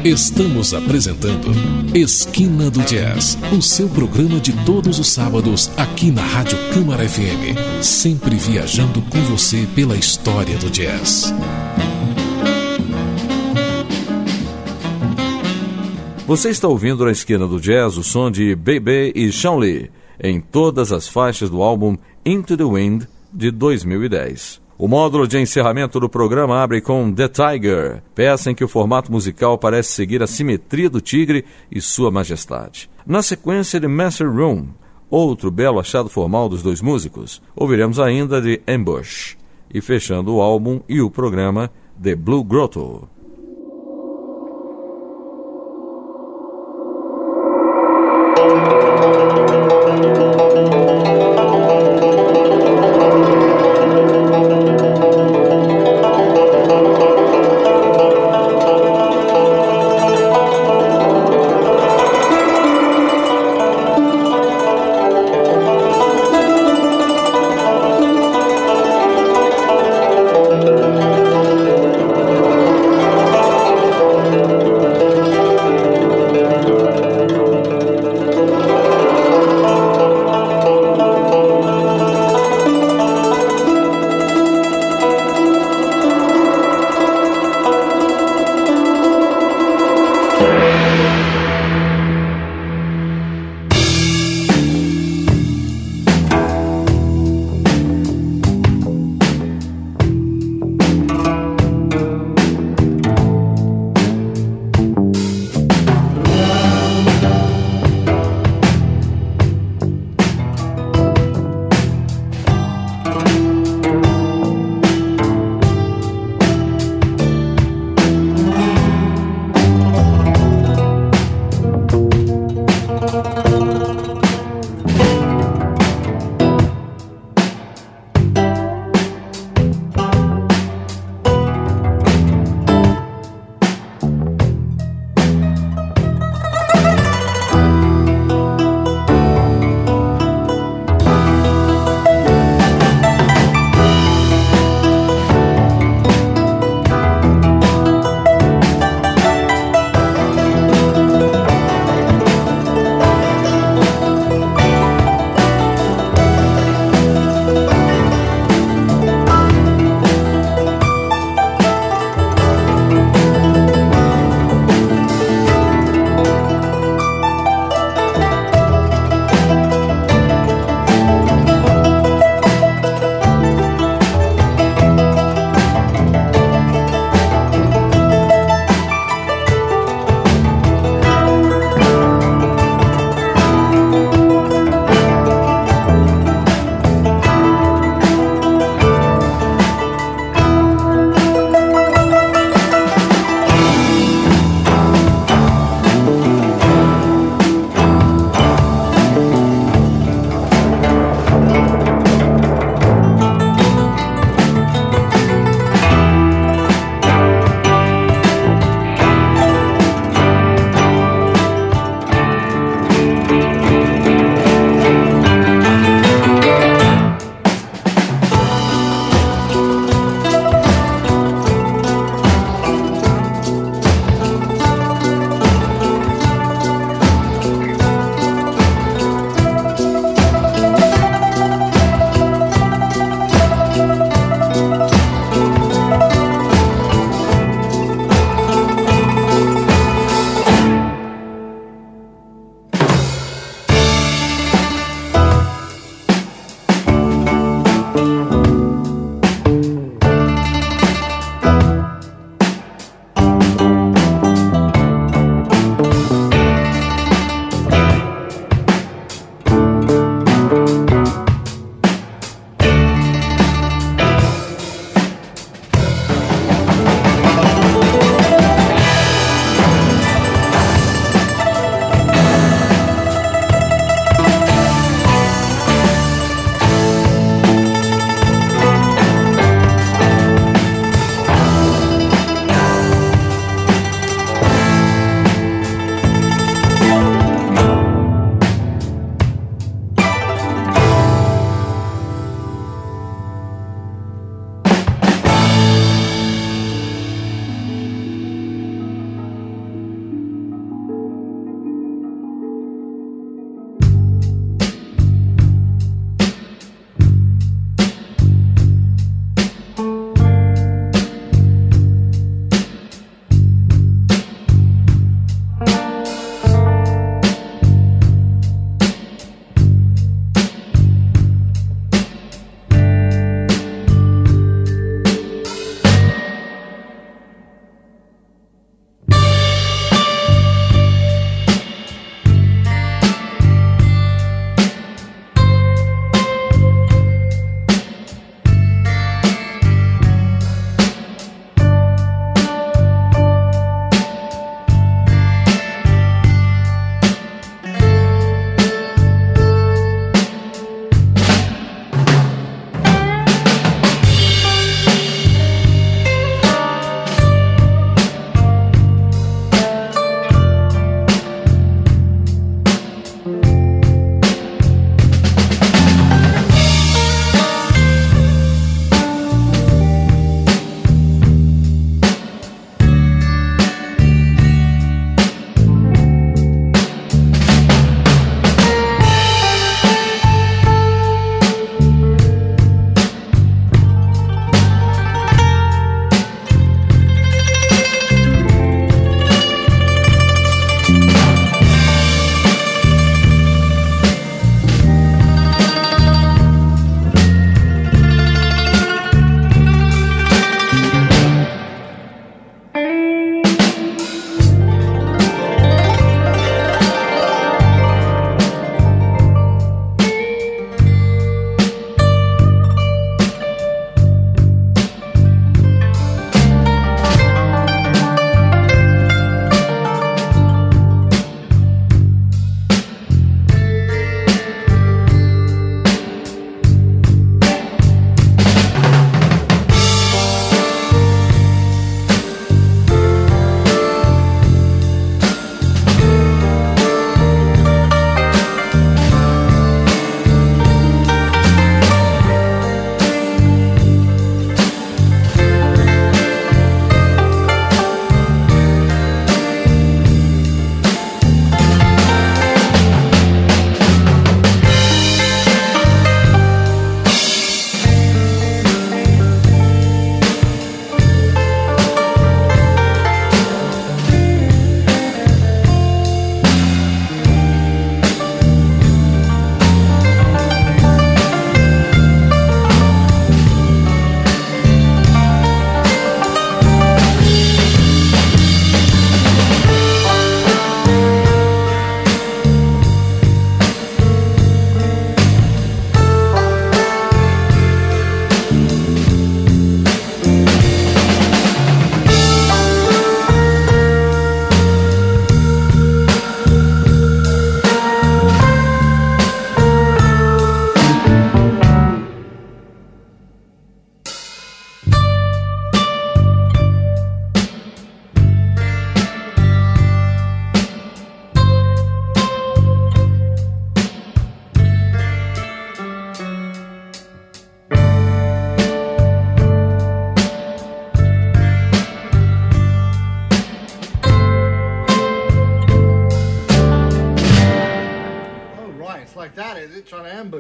Estamos apresentando Esquina do Jazz, o seu programa de todos os sábados aqui na Rádio Câmara FM, sempre viajando com você pela história do jazz. Você está ouvindo na Esquina do Jazz o som de Bebe e Sean Lee, em todas as faixas do álbum Into the Wind, de 2010. O módulo de encerramento do programa abre com The Tiger, peça em que o formato musical parece seguir a simetria do tigre e sua majestade. Na sequência de Master Room, outro belo achado formal dos dois músicos, ouviremos ainda de Ambush. E fechando o álbum e o programa, The Blue Grotto.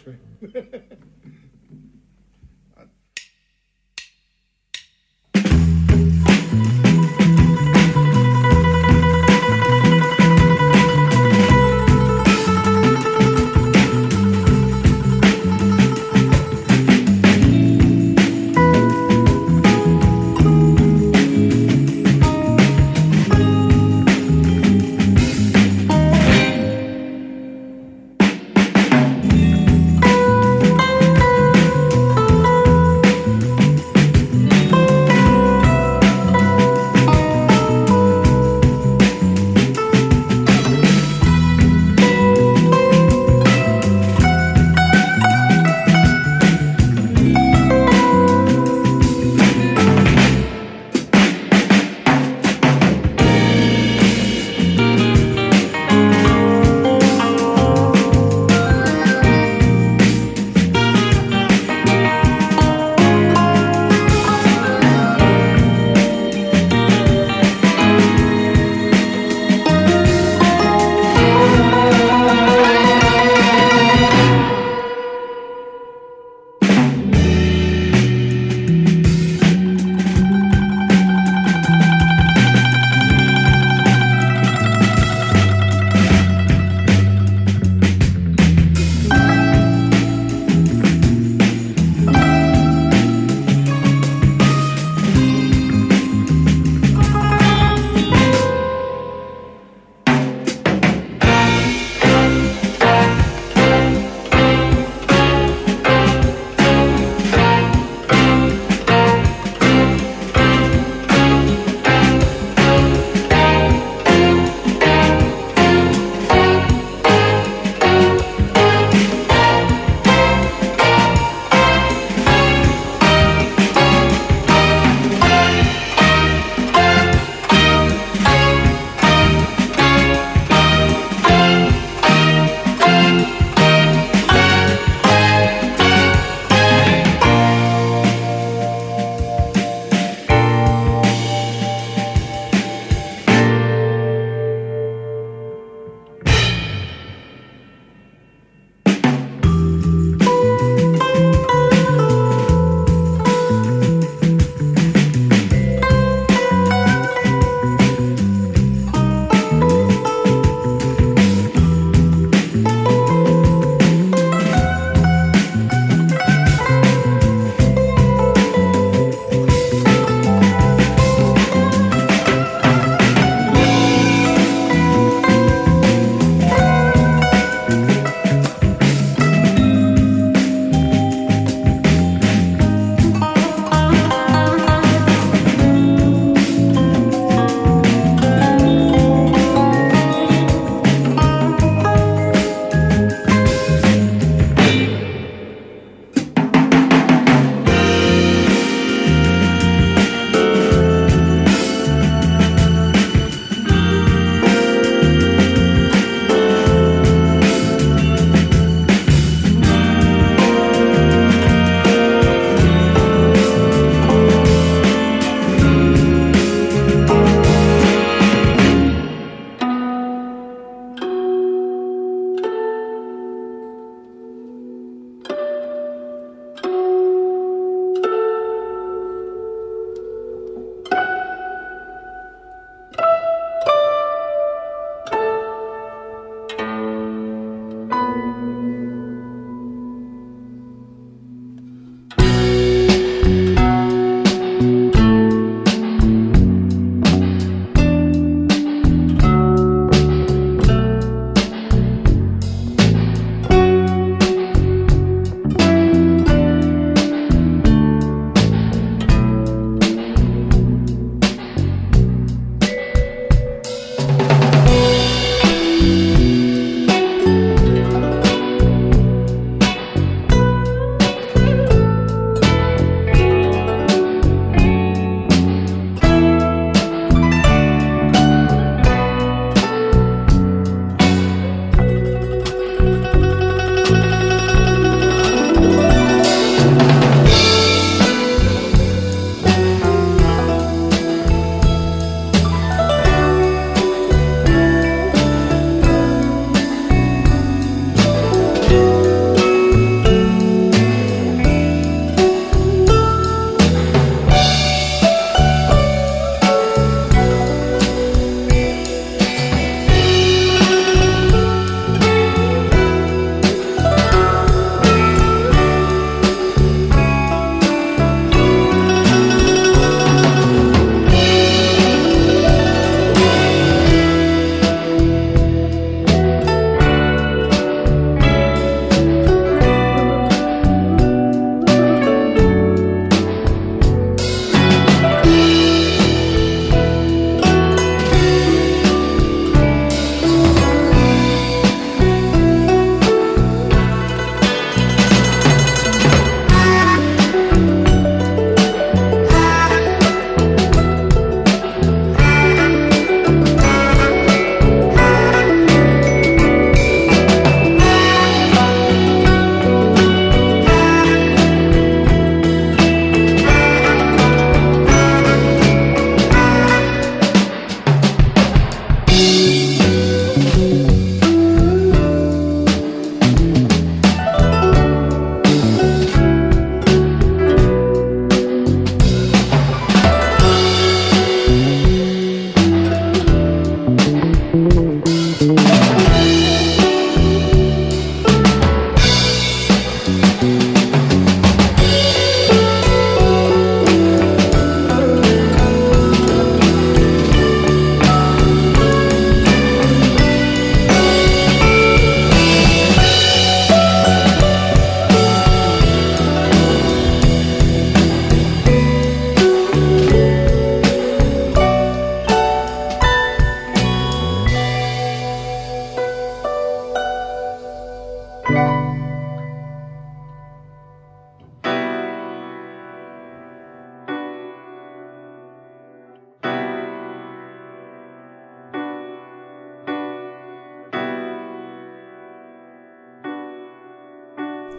trust me.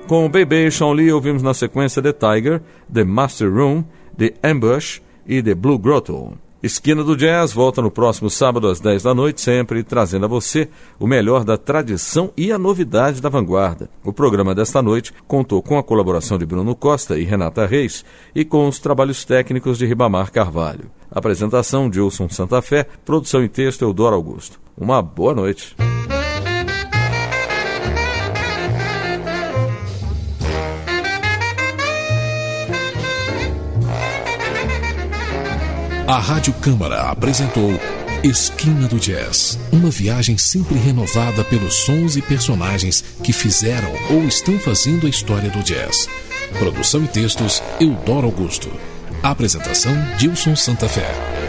Com Baby e Sean Lee, ouvimos na sequência The Tiger, The Master Room, The Ambush e The Blue Grotto. Esquina do Jazz volta no próximo sábado às 10 da noite, sempre trazendo a você o melhor da tradição e a novidade da vanguarda. O programa desta noite contou com a colaboração de Bruno Costa e Renata Reis e com os trabalhos técnicos de Ribamar Carvalho. Apresentação de Wilson Santa Fé, produção e texto Eudoro Augusto. Uma boa noite. A Rádio Câmara apresentou Esquina do Jazz, uma viagem sempre renovada pelos sons e personagens que fizeram ou estão fazendo a história do jazz. Produção e textos Eudoro Augusto. Apresentação Dilson Santa Fé.